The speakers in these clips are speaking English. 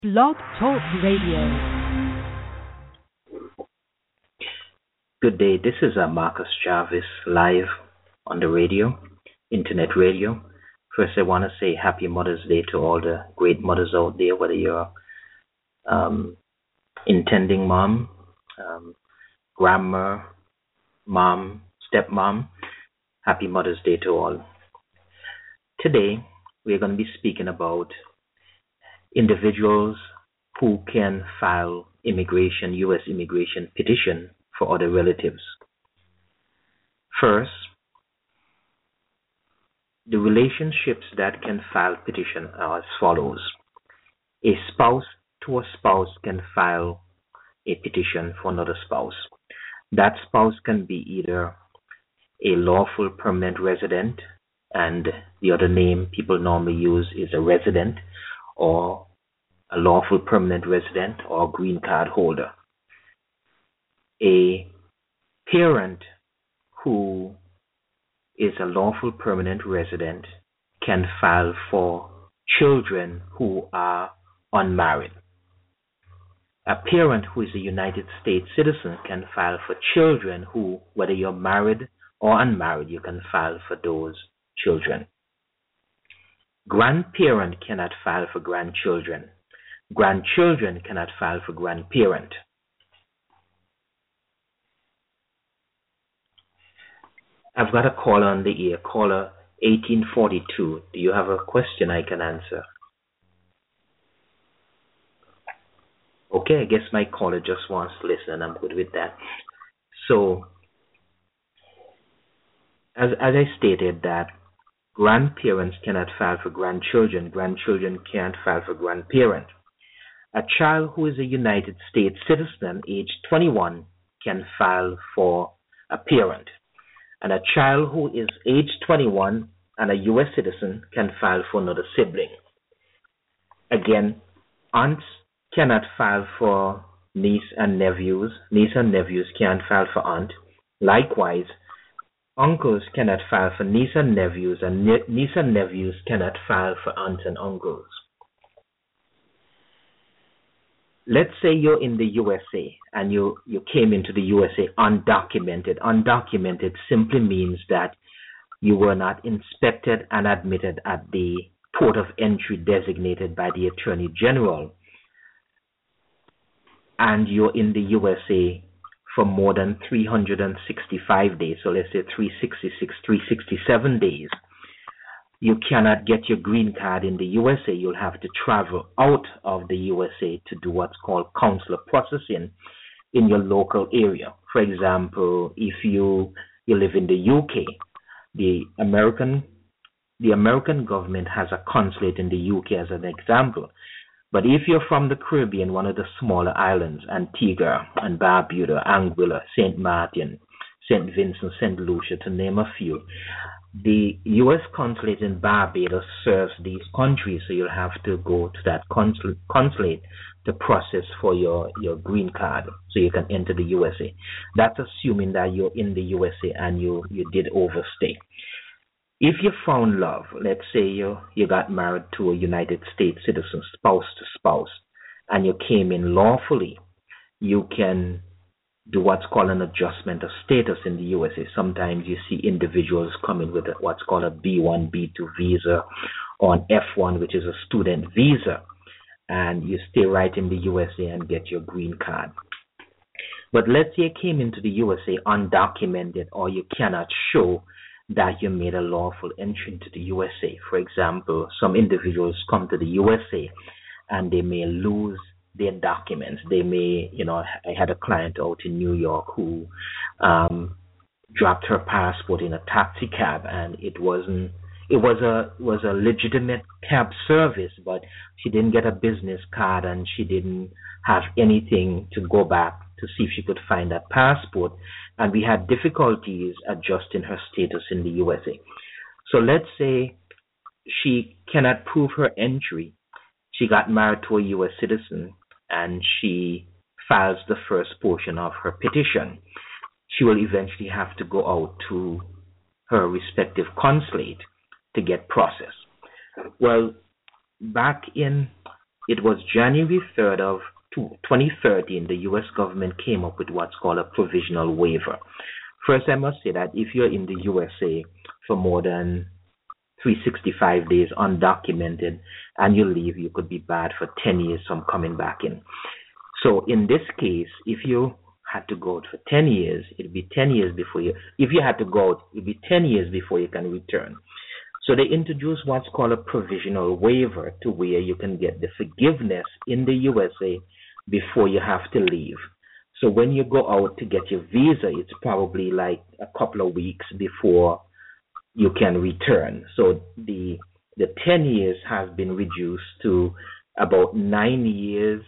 Blog Talk Radio. Good day, this is Marcus Jarvis live on the radio, internet radio. First, I want to say happy Mother's Day to all the great mothers out there, whether you're intending mom, grandma, mom, stepmom. Happy Mother's Day to all. Today, we're going to be speaking about individuals who can file U.S. immigration petition for other relatives. First, the relationships that can file petition are as follows. A spouse to a spouse can file a petition for another spouse. That spouse can be either a lawful permanent resident, and the other name people normally use is a resident, or a lawful permanent resident or green card holder. A parent who is a lawful permanent resident can file for children who are unmarried. A parent who is a United States citizen can file for children who, whether you're married or unmarried, you can file for those children. Grandparent cannot file for grandchildren. Grandchildren cannot file for grandparent. I've got a caller on the air, caller 1842. Do you have a question I can answer? Okay, I guess my caller just wants to listen, and I'm good with that. So, as I stated that grandparents cannot file for grandchildren, grandchildren can't file for grandparent. A child who is a United States citizen, age 21, can file for a parent. And a child who is age 21 and a U.S. citizen can file for another sibling. Again, aunts cannot file for niece and nephews. Niece and nephews can't file for aunt. Likewise, uncles cannot file for niece and nephews, and niece and nephews cannot file for aunts and uncles. Let's say you're in the USA and you came into the USA undocumented. Undocumented simply means that you were not inspected and admitted at the port of entry designated by the Attorney General, and you're in the USA for more than 365 days, so let's say 366, 367 days. You cannot get your green card in the USA. You'll have to travel out of the USA to do what's called consular processing in your local area. For example, if you live in the UK, the American government has a consulate in the UK as an example. But if you're from the Caribbean, one of the smaller islands, Antigua and Barbuda, Anguilla, St. Martin, St. Vincent, St. Lucia, to name a few, the U.S. consulate in Barbados serves these countries, so you'll have to go to that consulate to process for your green card so you can enter the USA. That's assuming that you're in the USA and you did overstay. If you found love, let's say you got married to a United States citizen, spouse to spouse, and you came in lawfully, you can do what's called an adjustment of status in the USA. Sometimes you see individuals coming with what's called a B1, B2 visa, or an F1, which is a student visa, and you stay right in the USA and get your green card. But let's say you came into the USA undocumented, or you cannot show that you made a lawful entry into the USA. For example, some individuals come to the USA and they may lose their documents. They may, I had a client out in New York who dropped her passport in a taxi cab, and it was a legitimate cab service, but she didn't get a business card and she didn't have anything to go back to see if she could find that passport, and we had difficulties adjusting her status in the USA. So let's say she cannot prove her entry. She got married to a U.S. citizen, and she files the first portion of her petition. She will eventually have to go out to her respective consulate to get processed. Well, back in it was January 3rd of 2013, the U.S. government came up with what's called a provisional waiver. First, I must say that if you're in the USA for more than 365 days undocumented and you leave, you could be barred for 10 years from coming back in. So in this case, if you had to go out for 10 years, it'd be 10 years before you, if you had to go out, it'd be 10 years before you can return. So they introduced what's called a provisional waiver to where you can get the forgiveness in the USA before you have to leave. So when you go out to get your visa, it's probably like a couple of weeks before you can return. So the 10 years has been reduced to about 9 years,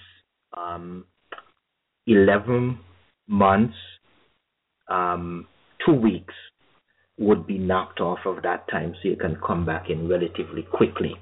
11 months, 2 weeks would be knocked off of that time so you can come back in relatively quickly.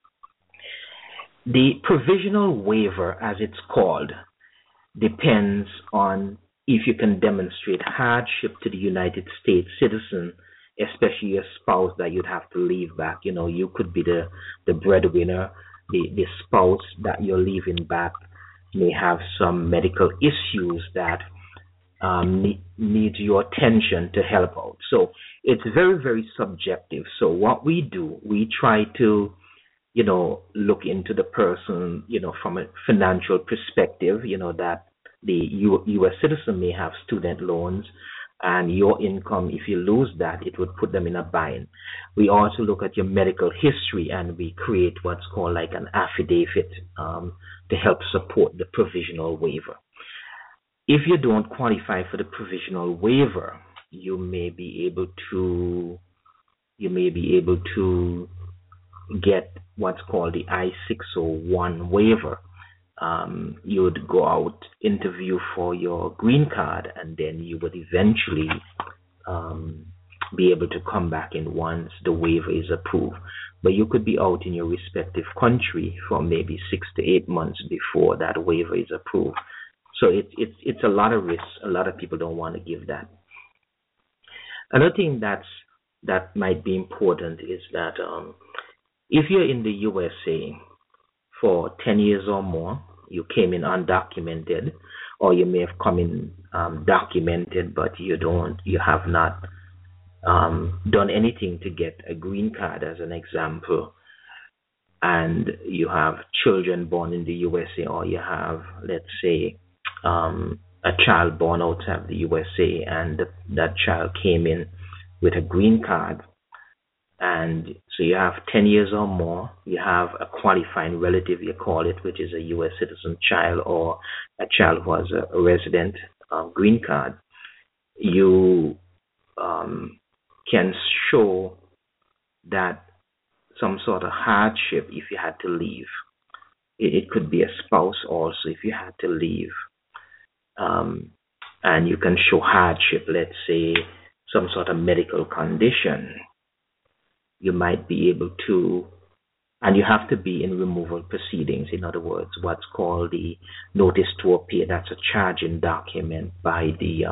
The provisional waiver, as it's called, depends on if you can demonstrate hardship to the United States citizen, especially a spouse that you'd have to leave back. You know, you could be the breadwinner, the spouse that you're leaving back may have some medical issues that need your attention to help out. So it's very, very subjective. So what we do, we try to, look into the person, from a financial perspective, that the U.S. citizen may have student loans, and your income, if you lose that, it would put them in a bind. We also look at your medical history, and we create what's called like an affidavit to help support the provisional waiver. If you don't qualify for the provisional waiver, you may be able to get what's called the I-601 waiver. You would go out, interview for your green card, and then you would eventually be able to come back in once the waiver is approved. But you could be out in your respective country for maybe 6 to 8 months before that waiver is approved. So it's a lot of risk. A lot of people don't want to give that. Another thing that might be important is that if you're in the USA for 10 years or more, you came in undocumented, or you may have come in documented, but you have not done anything to get a green card, as an example, and you have children born in the USA, or you have, let's say, a child born outside the USA, and that child came in with a green card, and so you have 10 years or more, you have a qualifying relative, you call it, which is a U.S. citizen child or a child who has a resident green card, you can show that some sort of hardship if you had to leave. It could be a spouse also if you had to leave. And you can show hardship, let's say some sort of medical condition. You might be able to, and you have to be in removal proceedings. In other words, what's called the notice to appear. That's a charging document by the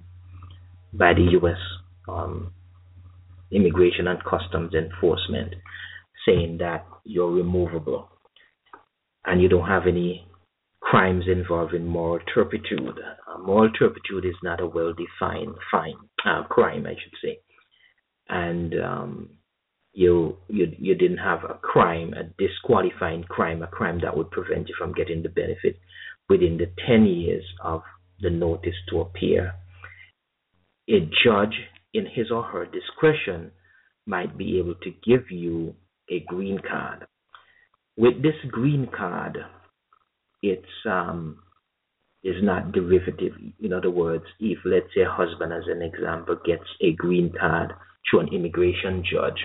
U.S. Immigration and Customs Enforcement, saying that you're removable and you don't have any crimes involving moral turpitude. Moral turpitude is not a well-defined crime, I should say. And you didn't have a crime, a disqualifying crime, a crime that would prevent you from getting the benefit within the 10 years of the notice to appear. A judge, in his or her discretion, might be able to give you a green card. With this green card, it's is not derivative. In other words, if, let's say, a husband, as an example, gets a green card through an immigration judge,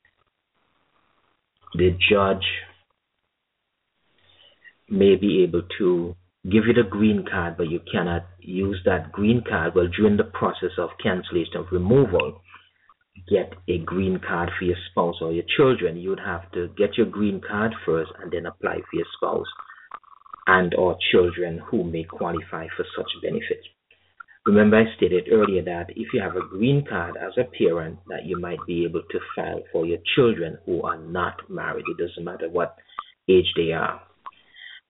the judge may be able to give you the green card, but you cannot use that green card. Well, during the process of cancellation of removal, get a green card for your spouse or your children. You would have to get your green card first and then apply for your spouse and or children who may qualify for such benefits. Remember, I stated earlier that if you have a green card as a parent, that you might be able to file for your children who are not married. It doesn't matter what age they are.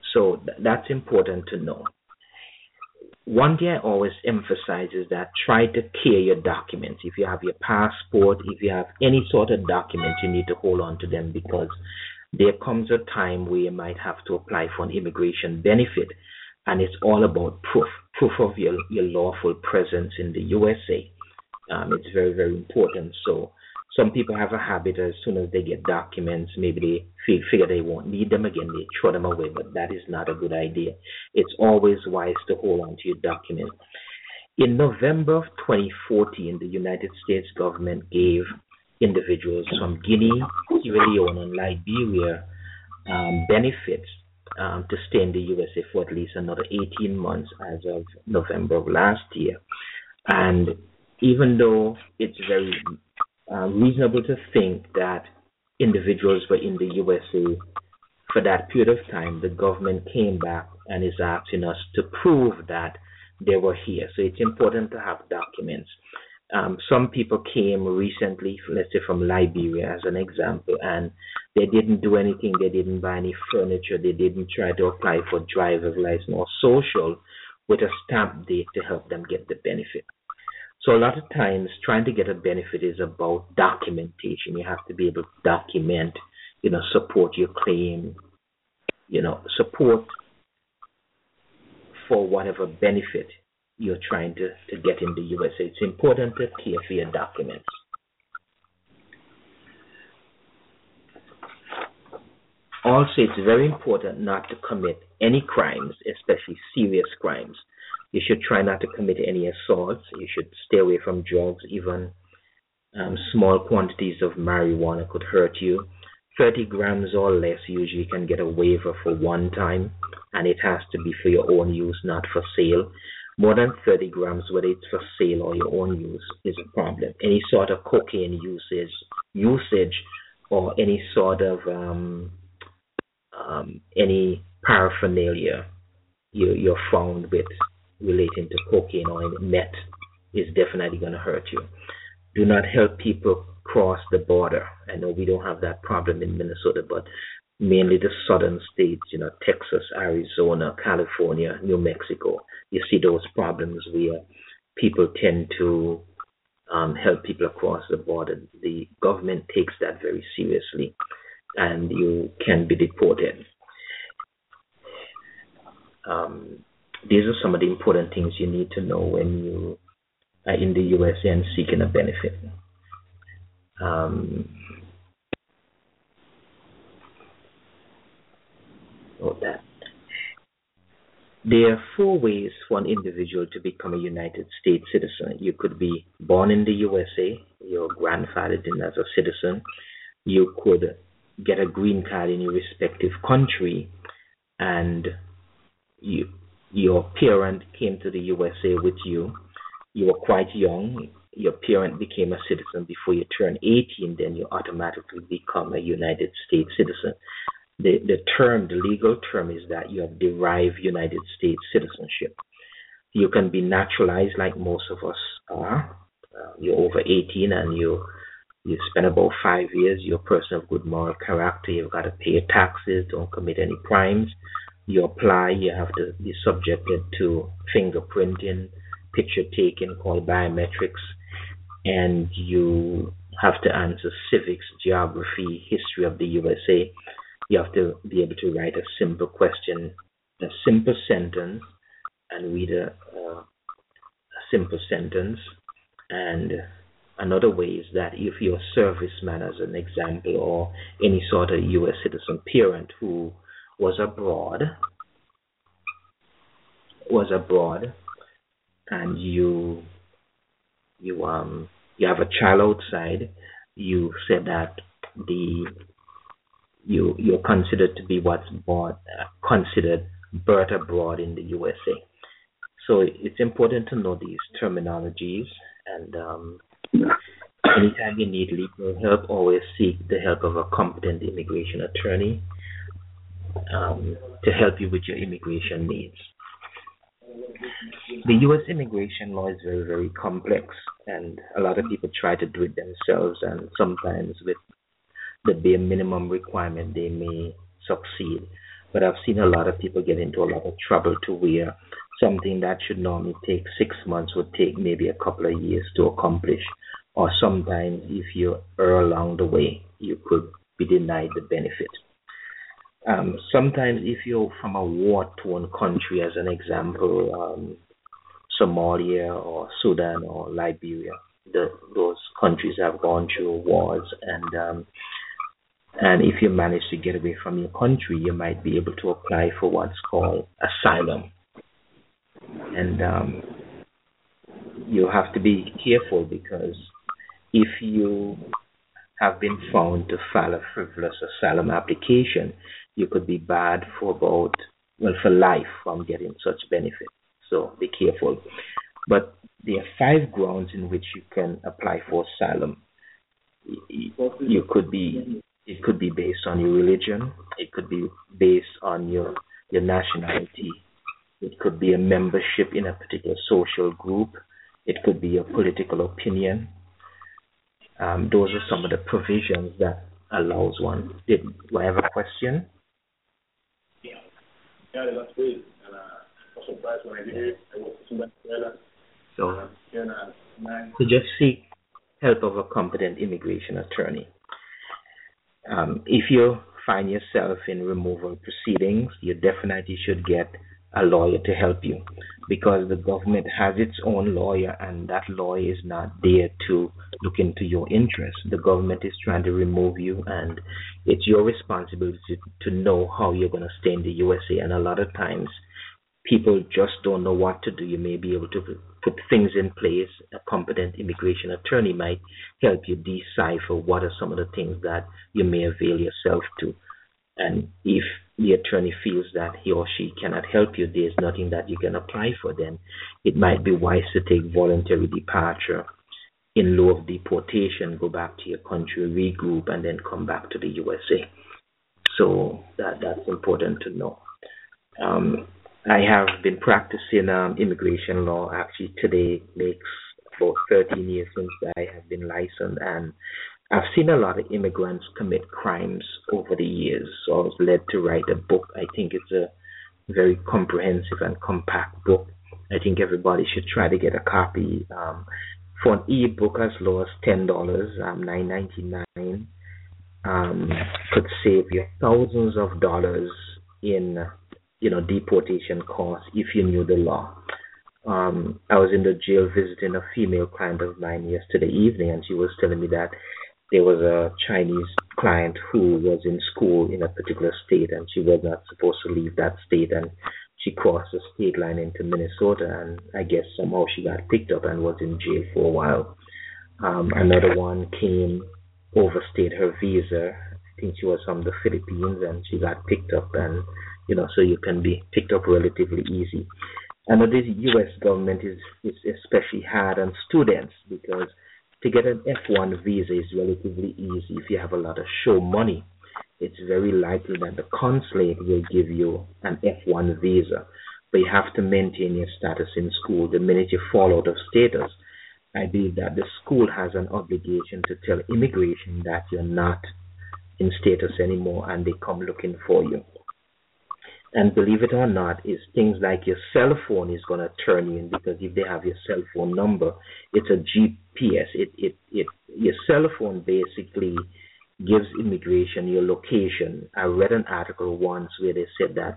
So that's important to know. One thing I always emphasize is that try to clear your documents. If you have your passport, if you have any sort of documents, you need to hold on to them, because there comes a time where you might have to apply for an immigration benefit, and it's all about proof of your lawful presence in the USA. It's very, very important. So some people have a habit, as soon as they get documents, maybe they figure they won't need them again, they throw them away, but that is not a good idea. It's always wise to hold on to your documents. In November of 2014, the United States government gave individuals from Guinea, Sierra Leone, and Liberia benefits to stay in the USA for at least another 18 months as of November of last year. And even though it's very reasonable to think that individuals were in the USA for that period of time, the government came back and is asking us to prove that they were here. So it's important to have documents. Some people came recently, let's say from Liberia as an example, and they didn't do anything. They didn't buy any furniture. They didn't try to apply for driver's license or social with a stamp date to help them get the benefit. So a lot of times trying to get a benefit is about documentation. You have to be able to document, support your claim, support for whatever benefit you're trying to get in the USA. It's important to care for your documents. Also, it's very important not to commit any crimes, especially serious crimes. You should try not to commit any assaults. You should stay away from drugs. Even small quantities of marijuana could hurt you. 30 grams or less usually can get a waiver for one time, and it has to be for your own use, not for sale. More than 30 grams, whether it's for sale or your own use, is a problem. Any sort of cocaine usage or any sort of any paraphernalia you're found with relating to cocaine or meth is definitely going to hurt you. Do not help people cross the border. I know we don't have that problem in Minnesota, but mainly the southern states, Texas, Arizona, California, New Mexico, you see those problems where people tend to help people across the border. The government takes that very seriously, and you can be deported. These are some of the important things you need to know when you are in the USA and seeking a benefit. There are 4 ways for an individual to become a United States citizen. You could be born in the USA, your grandfathered in as a citizen. You could get a green card in your respective country, and your parent came to the USA with you. You were quite young. Your parent became a citizen before you turn 18, then you automatically become a United States citizen. The legal term is that you have derived United States citizenship. You can be naturalized like most of us are. You're over 18 and you spend about 5 years. You're a person of good moral character. You've got to pay your taxes. Don't commit any crimes. You apply. You have to be subjected to fingerprinting, picture taking called biometrics, and you have to answer civics, geography, history of the USA. You have to be able to write a simple question, a simple sentence, and read a simple sentence. And another way is that if you're a serviceman, as an example, or any sort of U.S. citizen parent who was abroad, and you have a child outside, you said that you're considered to be what's considered birth abroad in the USA. So it's important to know these terminologies, and anytime you need legal help, always seek the help of a competent immigration attorney to help you with your immigration needs. The U.S. immigration law is very, very complex, and a lot of people try to do it themselves, and sometimes with the bare minimum requirement they may succeed. But I've seen a lot of people get into a lot of trouble to where something that should normally take 6 months would take maybe a couple of years to accomplish. Or sometimes, if you err along the way, you could be denied the benefit. Sometimes, if you're from a war-torn country, as an example, Somalia or Sudan or Liberia, those countries have gone through wars, and if you manage to get away from your country, you might be able to apply for what's called asylum. And you have to be careful because if you have been found to file a frivolous asylum application, you could be barred for for life from getting such benefit. So be careful. But there are 5 grounds in which you can apply for asylum. It could be based on your religion. It could be based on your nationality. It could be a membership in a particular social group. It could be a political opinion. Those are some of the provisions that allows one. Do I have a question? Yeah, that's great. And I was surprised when I did it. I was in Venezuela. So just seek help of a competent immigration attorney. If you find yourself in removal proceedings, you definitely should get a lawyer to help you because the government has its own lawyer and that lawyer is not there to look into your interests. The government is trying to remove you and it's your responsibility to know how you're going to stay in the USA, and a lot of times people just don't know what to do. You may be able to put things in place. A competent immigration attorney might help you decipher what are some of the things that you may avail yourself to. And if the attorney feels that he or she cannot help you, there's nothing that you can apply for, then it might be wise to take voluntary departure in lieu of deportation, go back to your country, regroup, and then come back to the USA. So that's important to know. I have been practicing immigration law. Actually, today makes about 13 years since I have been licensed, and I've seen a lot of immigrants commit crimes over the years. So I was led to write a book. I think it's a very comprehensive and compact book. I think everybody should try to get a copy. For an e-book as low as $10, $9.99, could save you thousands of dollars in deportation costs if you knew the law. I was in the jail visiting a female client of mine yesterday evening, and she was telling me that there was a Chinese client who was in school in a particular state, and she was not supposed to leave that state, and she crossed the state line into Minnesota, and I guess somehow she got picked up and was in jail for a while. Another one came, overstayed her visa. I think she was from the Philippines, and she got picked up, and so you can be picked up relatively easy. I know the U.S. government is especially hard on students because to get an F1 visa is relatively easy. If you have a lot of show money, it's very likely that the consulate will give you an F1 visa, but you have to maintain your status in school. The minute you fall out of status, I believe that the school has an obligation to tell immigration that you're not in status anymore, and they come looking for you. And believe it or not, is things like your cell phone is going to turn you in, because if they have your cell phone number, it's a GPS. Your cell phone basically gives immigration your location. I read an article once where they said that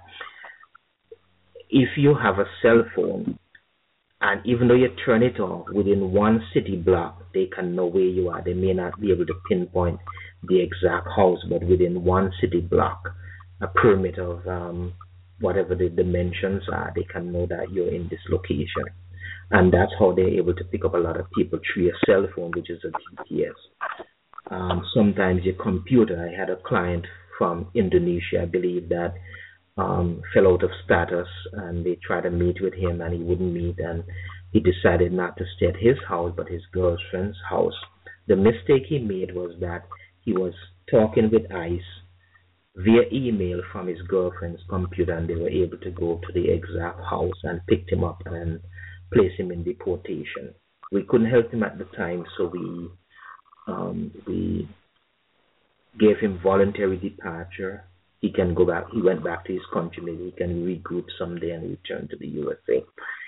if you have a cell phone, and even though you turn it off, within one city block, they can know where you are. They may not be able to pinpoint the exact house, but within one city block, a perimeter of whatever the dimensions are, they can know that you're in this location. And that's how they're able to pick up a lot of people through your cell phone, which is a GPS. Sometimes your computer. I had a client from Indonesia, I believe, that fell out of status, and they tried to meet with him and he wouldn't meet, and he decided not to stay at his house but his girlfriend's house. The mistake he made was that he was talking with ICE via email from his girlfriend's computer, and they were able to go to the exact house and picked him up and place him in deportation. We couldn't help him at the time, so we gave him voluntary departure he can go back. He went back to his country. Maybe he can regroup someday and return to the USA.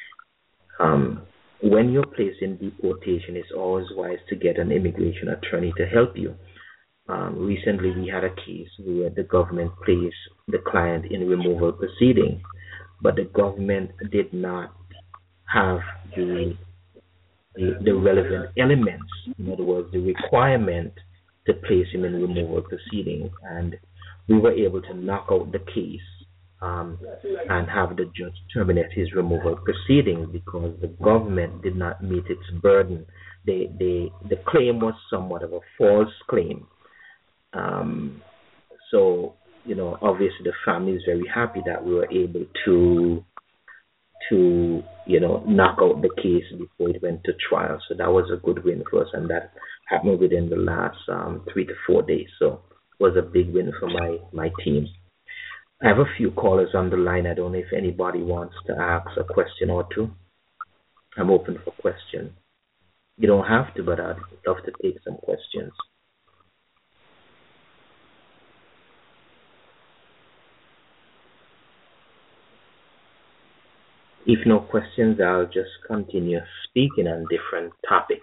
When you're placed in deportation, it's always wise to get an immigration attorney to help you. Recently, we had a case where the government placed the client in removal proceedings, but the government did not have the relevant elements. In other words, the requirement to place him in removal proceedings, and we were able to knock out the case and have the judge terminate his removal proceedings because the government did not meet its burden. The claim was somewhat of a false claim. So, obviously the family is very happy that we were able to knock out the case before it went to trial. So that was a good win for us, and that happened within the last 3 to 4 days. So it was a big win for my team. I have a few callers on the line. I don't know if anybody wants to ask a question or two. I'm open for questions. You don't have to, but I'd love to take some questions. If no questions, I'll just continue speaking on different topics.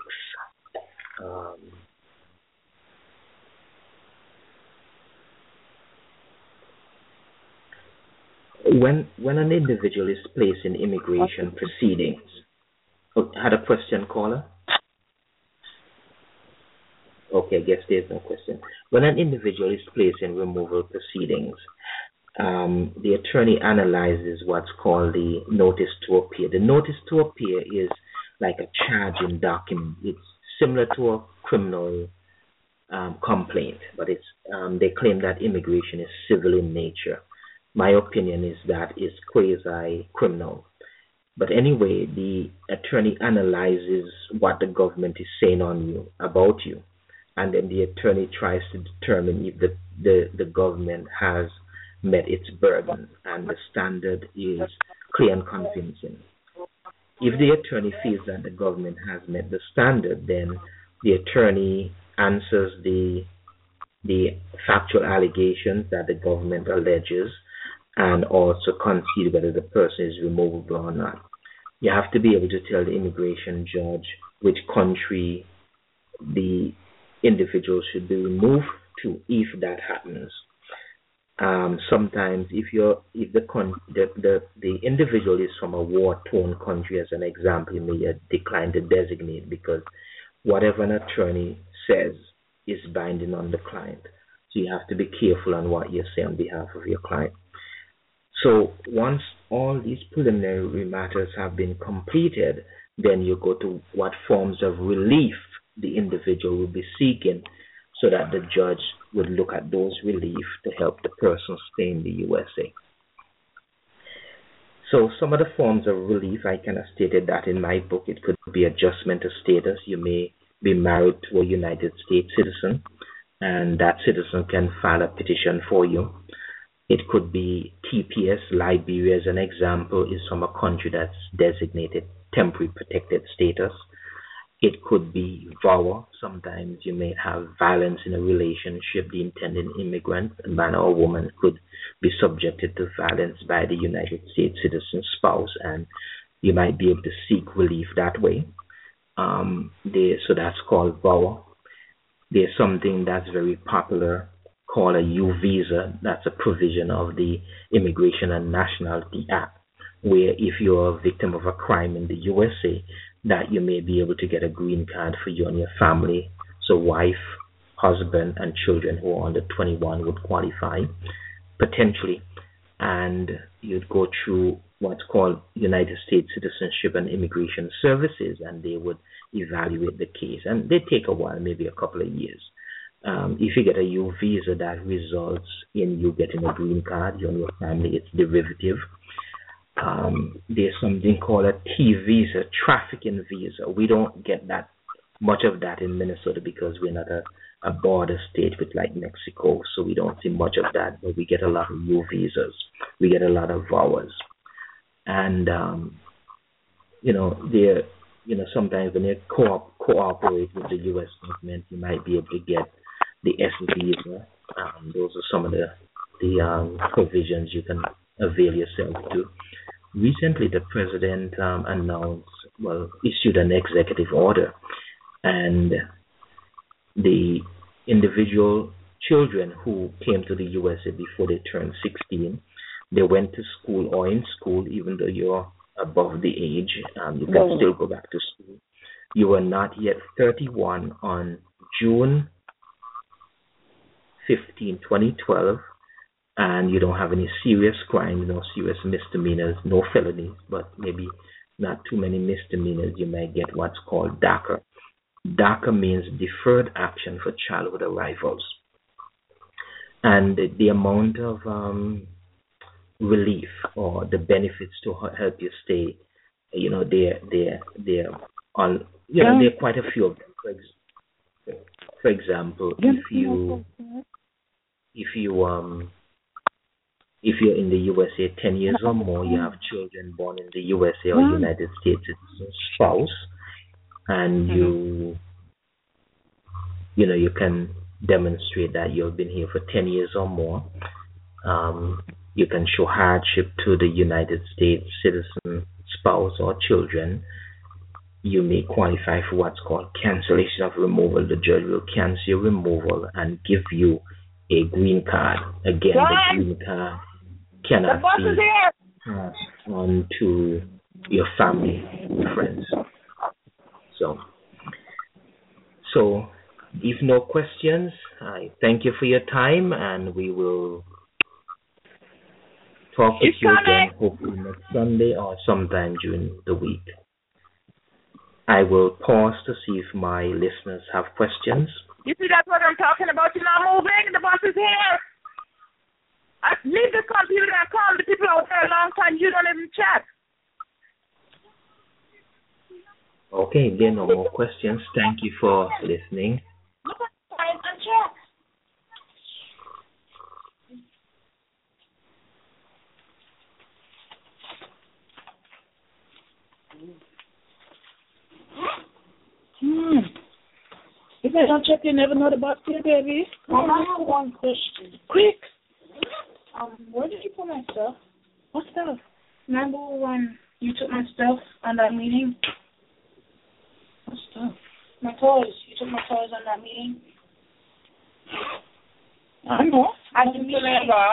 When an individual is placed in immigration proceedings, had a question, caller? Okay, I guess there's no question. When an individual is placed in removal proceedings, the attorney analyzes what's called the notice to appear. The notice to appear is like a charging document. It's similar to a criminal complaint, but they claim that immigration is civil in nature. My opinion is that it's quasi-criminal. But anyway, the attorney analyzes what the government is saying about you, and then the attorney tries to determine if the government has met its burden and the standard is clear and convincing. If the attorney feels that the government has met the standard, then the attorney answers the factual allegations that the government alleges and also concede whether the person is removable or not. You have to be able to tell the immigration judge which country the individual should be removed to if that happens. Sometimes if the individual is from a war-torn country, as an example, you may decline to designate because whatever an attorney says is binding on the client. So you have to be careful on what you say on behalf of your client. So once all these preliminary matters have been completed, then you go to what forms of relief the individual will be seeking so that the judge would look at those relief to help the person stay in the USA. So some of the forms of relief, I kind of stated that in my book. It could be adjustment of status. You may be married to a United States citizen, and that citizen can file a petition for you. It could be TPS. Liberia, as an example, is from a country that's designated temporary protected status. It could be VAWA. Sometimes you may have violence in a relationship. The intended immigrant, a man or woman, could be subjected to violence by the United States citizen spouse, and you might be able to seek relief that way. So that's called VAWA. There's something that's very popular called a U visa. That's a provision of the Immigration and Nationality Act, where if you're a victim of a crime in the USA, that you may be able to get a green card for you and your family. So wife, husband, and children who are under 21 would qualify, potentially. And you'd go through what's called United States Citizenship and Immigration Services, and they would evaluate the case. And they take a while, maybe a couple of years. If you get a U visa, that results in you getting a green card, you and your family. It's derivative. There's something called a T visa, trafficking visa. We don't get that much of that in Minnesota because we're not a border state with like Mexico, so we don't see much of that, but we get a lot of U visas. We get a lot of VAWAs. And, sometimes when you cooperate with the U.S. government, you might be able to get the S visa. Those are some of the the provisions you can avail yourself to. Recently, the president issued an executive order, and the individual children who came to the USA before they turned 16, they went to school or in school, even though you're above the age, you can still go back to school. You were not yet 31 on June 15, 2012, and you don't have any serious crimes, no serious misdemeanors, no felonies, but maybe not too many misdemeanors, you might get what's called DACA. DACA means Deferred Action for Childhood Arrivals. And the amount of relief or the benefits to help you stay, they're on, there are quite a few of them. For example, if you're in the USA 10 years or more, you have children born in the USA or United States citizen spouse, and you can demonstrate that you've been here for 10 years or more. You can show hardship to the United States citizen spouse or children. You may qualify for what's called cancellation of removal. The judge will cancel your removal and give you a green card. Again, the green card cannot be passed on to your family and friends. So, if no questions, I thank you for your time, and we will talk with you again hopefully next Sunday or sometime during the week. I will pause to see if my listeners have questions. You see, that's what I'm talking about. You're not moving. The boss is here. I leave the computer and call the people out there a long time. You don't even chat. Okay, there are no more questions. Thank you for listening. Look at the time and chat. If I don't check, you never know the box here, baby. I have one question. Quick. Where did you put my stuff? What stuff? Remember when you took my stuff on that meeting? What stuff? My toys. You took my toys on that meeting? I know. I didn't